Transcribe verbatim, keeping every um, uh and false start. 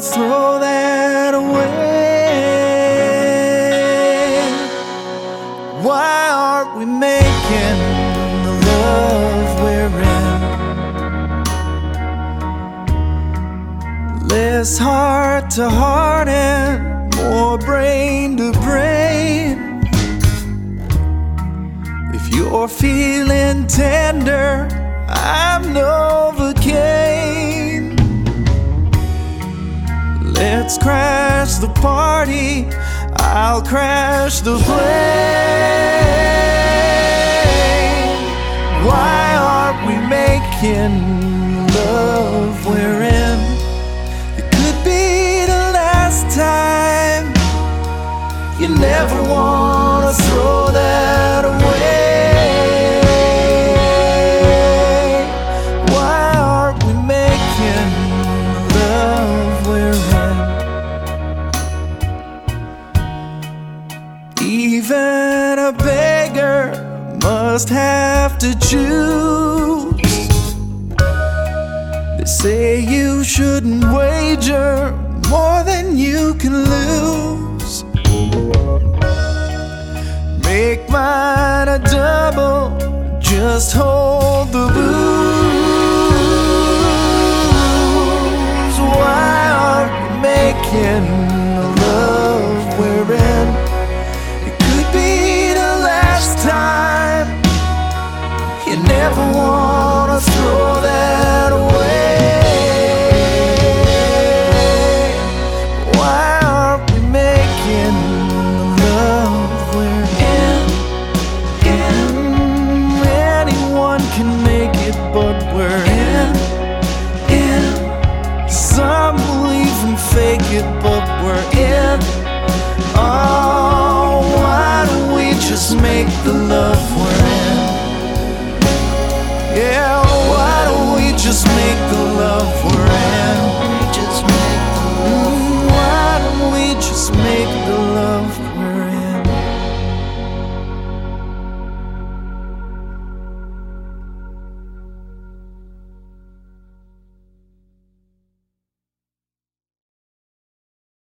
wanna throw that away. Why aren't we making the love we're in? Less heart to heart and more brain to brain. If you're feeling tender, I'm Novocaine. Let's crash the party, I'll crash the plane. Why aren't we making love we're in? It could be the last time. You never wanna throw that away. Even a beggar must have to choose. They say you shouldn't wager more than you can lose. Make mine a double, just hold the booze. Why aren't we making the love we're in? Time. You never wanna throw that away. Why aren't we making the love we're in? in? Anyone can make it, but we're in. in. Some believe and fake it, but we're in. Oh, why don't we just make the love we're in? Yeah, why don't we just make the love we're in? Just make the love. Mm, why don't we just make